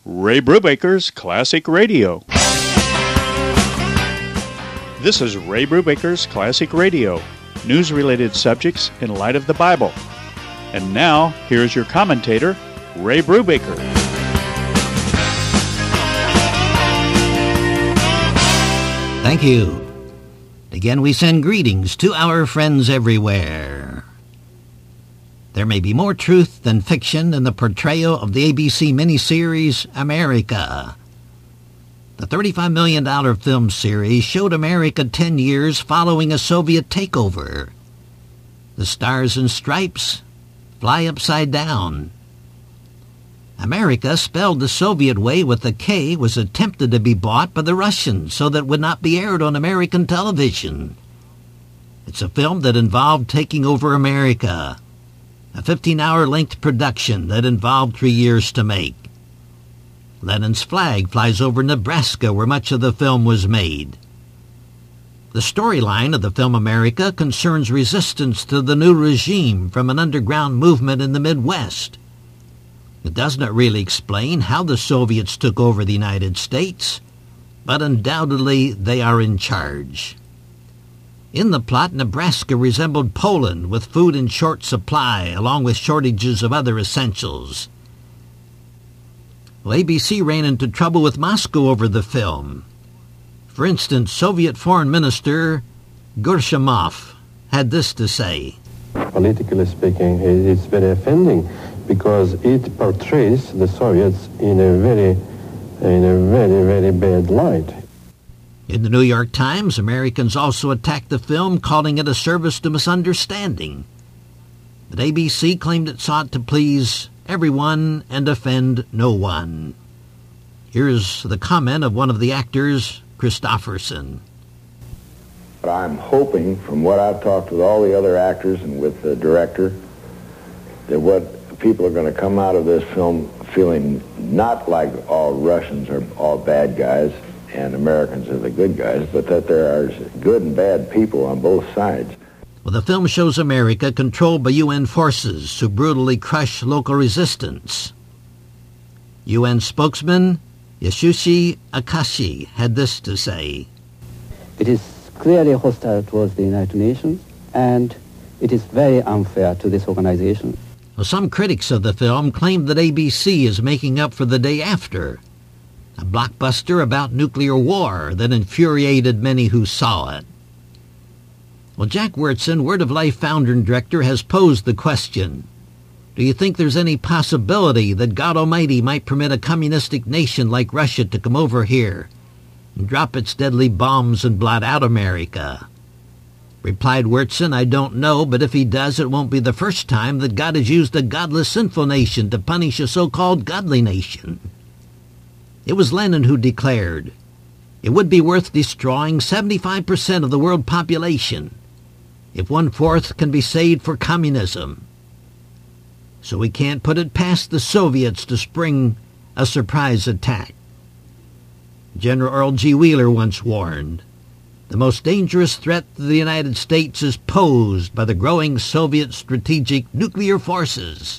Ray Brubaker's Classic Radio. This is Ray Brubaker's Classic Radio, news-related subjects in light of the Bible. And now, here's your commentator, Ray Brubaker. Thank you. Again, we send greetings to our friends everywhere. There may be more truth than fiction in the portrayal of the ABC miniseries America. The $35 million film series showed America 10 years following a Soviet takeover. The stars and stripes fly upside down. America, spelled the Soviet way with a K, was attempted to be bought by the Russians so that it would not be aired on American television. It's a film that involved taking over America, a 15-hour length production that involved 3 years to make. Lenin's flag flies over Nebraska, where much of the film was made. The storyline of the film America concerns resistance to the new regime from an underground movement in the Midwest. It does not really explain how the Soviets took over the United States, but undoubtedly they are in charge. In the plot, Nebraska resembled Poland, with food in short supply, along with shortages of other essentials. Well, ABC ran into trouble with Moscow over the film. For instance, Soviet Foreign Minister Gershomov had this to say. Politically speaking, it's very offending because it portrays the Soviets in a very, very bad light. In the New York Times, Americans also attacked the film, calling it a service to misunderstanding. But ABC claimed it sought to please everyone and offend no one. Here's the comment of one of the actors, Christopherson. But I'm hoping, from what I've talked with all the other actors and with the director, that what people are going to come out of this film feeling not like all Russians are all bad guys and Americans are the good guys, but that there are good and bad people on both sides. Well, the film shows America controlled by UN forces who brutally crush local resistance. UN spokesman Yasushi Akashi had this to say. It is clearly hostile towards the United Nations, and it is very unfair to this organization. Well, some critics of the film claim that ABC is making up for The Day After, a blockbuster about nuclear war that infuriated many who saw it. Well, Jack Wyrtzen, Word of Life founder and director, has posed the question, do you think there's any possibility that God Almighty might permit a communistic nation like Russia to come over here and drop its deadly bombs and blot out America? Replied Wyrtzen, I don't know, but if he does, it won't be the first time that God has used a godless, sinful nation to punish a so-called godly nation. It was Lenin who declared, it would be worth destroying 75% of the world population if 1/4 can be saved for communism. So we can't put it past the Soviets to spring a surprise attack. General Earl G. Wheeler once warned, the most dangerous threat to the United States is posed by the growing Soviet strategic nuclear forces.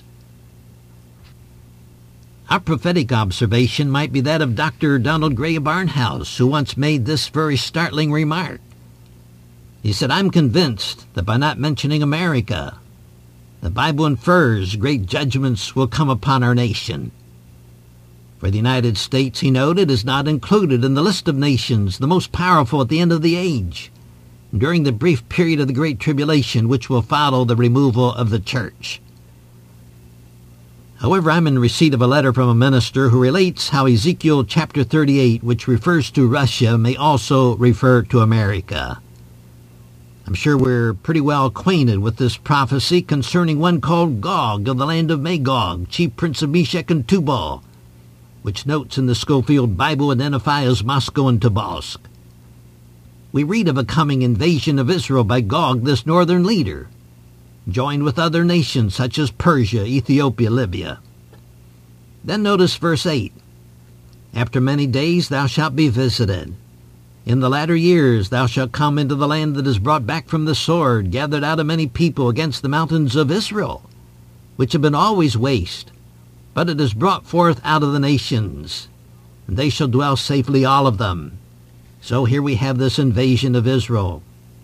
Our prophetic observation might be that of Dr. Donald Gray Barnhouse, who once made this very startling remark. He said, I'm convinced that by not mentioning America, the Bible infers great judgments will come upon our nation. For the United States, he noted, is not included in the list of nations the most powerful at the end of the age, during the brief period of the Great Tribulation which will follow the removal of the church. However, I'm in receipt of a letter from a minister who relates how Ezekiel chapter 38, which refers to Russia, may also refer to America. I'm sure we're pretty well acquainted with this prophecy concerning one called Gog of the land of Magog, chief prince of Meshech and Tubal, which notes in the Schofield Bible identify as Moscow and Tobolsk. We read of a coming invasion of Israel by Gog, this northern leader, joined with other nations such as Persia, Ethiopia, Libya. Then notice verse 8. After many days thou shalt be visited. In the latter years thou shalt come into the land that is brought back from the sword, gathered out of many people against the mountains of Israel, which have been always waste, but it is brought forth out of the nations, and they shall dwell safely, all of them. So here we have this invasion of Israel.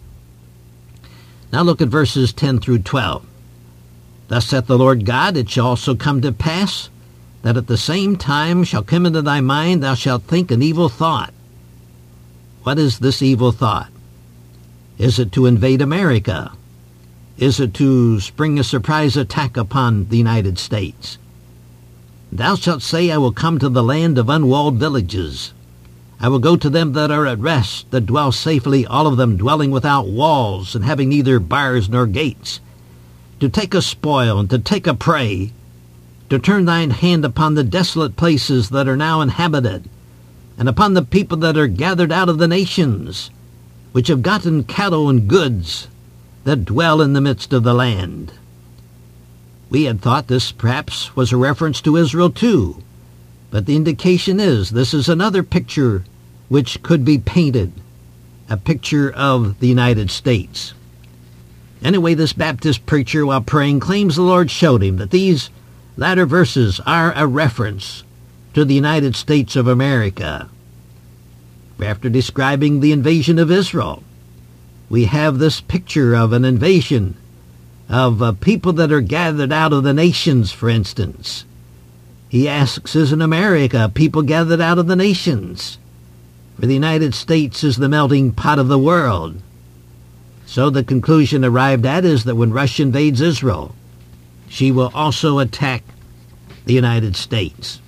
Now look at verses 10 through 12. Thus saith the Lord God, it shall also come to pass, that at the same time shall come into thy mind, thou shalt think an evil thought. What is this evil thought? Is it to invade America? Is it to spring a surprise attack upon the United States? Thou shalt say, I will come to the land of unwalled villages. I will go to them that are at rest, that dwell safely, all of them dwelling without walls, and having neither bars nor gates, to take a spoil and to take a prey, to turn thine hand upon the desolate places that are now inhabited, and upon the people that are gathered out of the nations, which have gotten cattle and goods, that dwell in the midst of the land. We had thought this perhaps was a reference to Israel too, but the indication is this is another picture which could be painted, a picture of the United States. Anyway, this Baptist preacher, while praying, claims the Lord showed him that these latter verses are a reference to the United States of America. After describing the invasion of Israel, we have this picture of an invasion of people that are gathered out of the nations, for instance. He asks, is in America people gathered out of the nations? For the United States is the melting pot of the world. So the conclusion arrived at is that when Russia invades Israel, she will also attack the United States.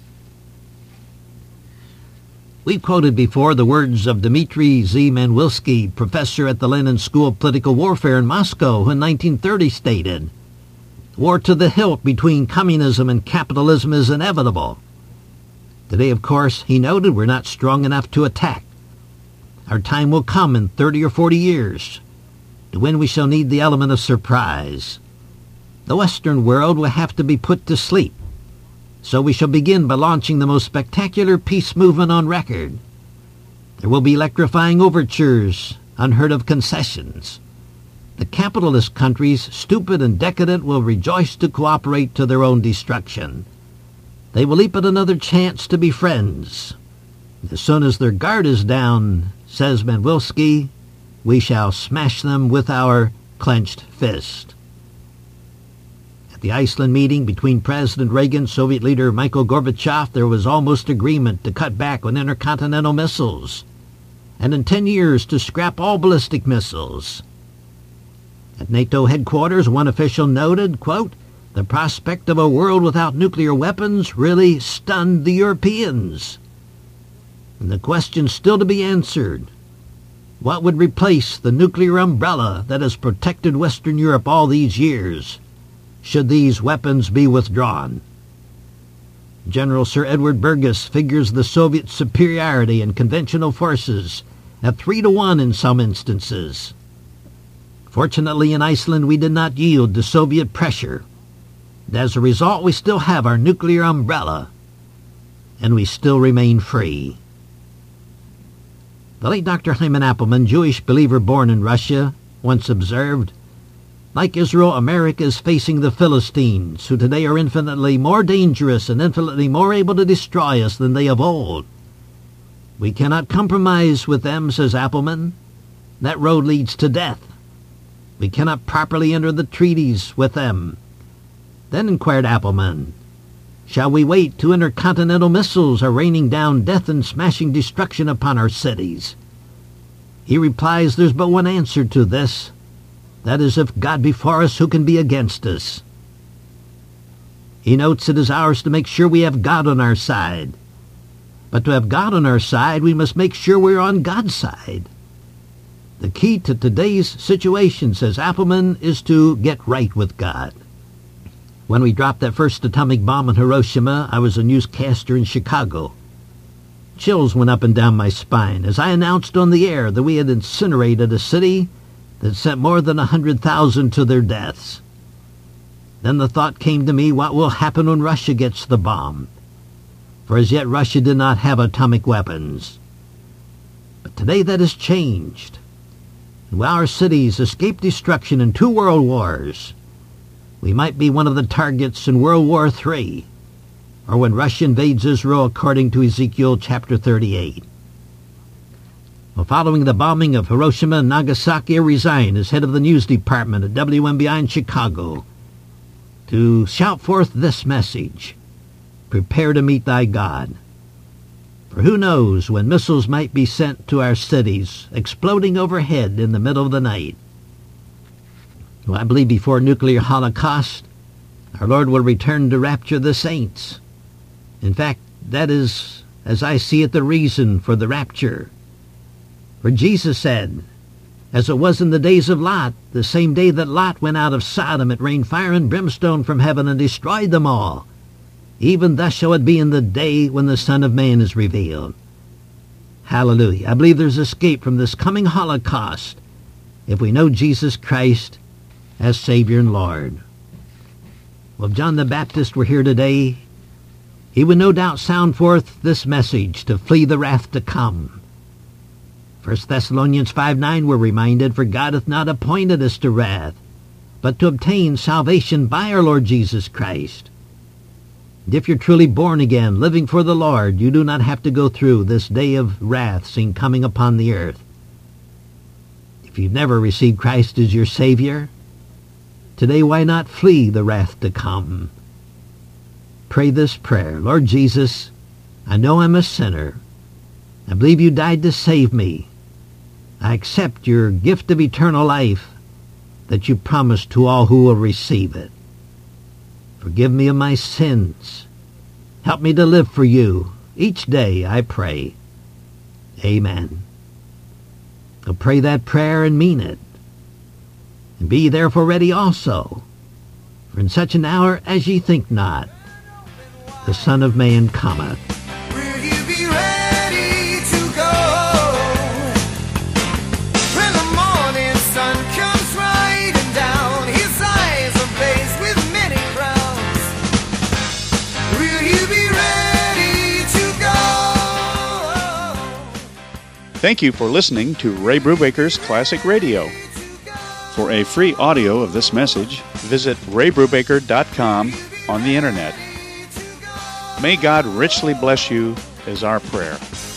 We've quoted before the words of Dmitry Z. Manwilsky, professor at the Lenin School of Political Warfare in Moscow, who in 1930 stated, war to the hilt between communism and capitalism is inevitable. Today, of course, he noted, we're not strong enough to attack. Our time will come in 30 or 40 years, to when we shall need the element of surprise. The Western world will have to be put to sleep. So we shall begin by launching the most spectacular peace movement on record. There will be electrifying overtures, unheard of concessions. The capitalist countries, stupid and decadent, will rejoice to cooperate to their own destruction. They will leap at another chance to be friends. As soon as their guard is down, says Manwilsky, we shall smash them with our clenched fist. At the Iceland meeting between President Reagan and Soviet leader Mikhail Gorbachev, there was almost agreement to cut back on intercontinental missiles, and in 10 years to scrap all ballistic missiles. At NATO headquarters, one official noted, quote, the prospect of a world without nuclear weapons really stunned the Europeans. And the question still to be answered, what would replace the nuclear umbrella that has protected Western Europe all these years, should these weapons be withdrawn? General Sir Edward Burgess figures the Soviet superiority in conventional forces at 3-1 in some instances. Fortunately, in Iceland, we did not yield to Soviet pressure. And as a result, we still have our nuclear umbrella, and we still remain free. The late Dr. Hyman Appleman, Jewish believer born in Russia, once observed, like Israel, America is facing the Philistines, who today are infinitely more dangerous and infinitely more able to destroy us than they of old. We cannot compromise with them, says Appleman. That road leads to death. We cannot properly enter the treaties with them. Then inquired Appleman, shall we wait till intercontinental missiles are raining down death and smashing destruction upon our cities? He replies, there's but one answer to this. That is, if God be for us, who can be against us? He notes it is ours to make sure we have God on our side. But to have God on our side, we must make sure we're on God's side. The key to today's situation, says Appleman, is to get right with God. When we dropped that first atomic bomb on Hiroshima, I was a newscaster in Chicago. Chills went up and down my spine as I announced on the air that we had incinerated a city that sent more than 100,000 to their deaths. Then the thought came to me, what will happen when Russia gets the bomb? For as yet Russia did not have atomic weapons. But today that has changed. And while our cities escaped destruction in 2 world wars, we might be one of the targets in World War III. or when Russia invades Israel according to Ezekiel chapter 38. Well, following the bombing of Hiroshima and Nagasaki, I resigned as head of the news department at WMBI in Chicago to shout forth this message: prepare to meet thy God. For who knows when missiles might be sent to our cities, exploding overhead in the middle of the night. Well, I believe before nuclear holocaust, our Lord will return to rapture the saints. In fact, that is, as I see it, the reason for the rapture. For Jesus said, as it was in the days of Lot, the same day that Lot went out of Sodom, it rained fire and brimstone from heaven and destroyed them all. Even thus shall it be in the day when the Son of Man is revealed. Hallelujah. I believe there's escape from this coming Holocaust if we know Jesus Christ as Savior and Lord. Well, if John the Baptist were here today, he would no doubt sound forth this message to flee the wrath to come. 1 Thessalonians 5:9 we're reminded, for God hath not appointed us to wrath, but to obtain salvation by our Lord Jesus Christ. And if you're truly born again, living for the Lord, you do not have to go through this day of wrath seen coming upon the earth. If you've never received Christ as your Savior, today why not flee the wrath to come? Pray this prayer: Lord Jesus, I know I'm a sinner. I believe you died to save me. I accept your gift of eternal life that you promised to all who will receive it. Forgive me of my sins. Help me to live for you each day, I pray. Amen. So pray that prayer and mean it. And be ye therefore ready also, for in such an hour as ye think not, the Son of Man cometh. Thank you for listening to Ray Brubaker's Classic Radio. For a free audio of this message, visit raybrubaker.com on the internet. May God richly bless you is our prayer.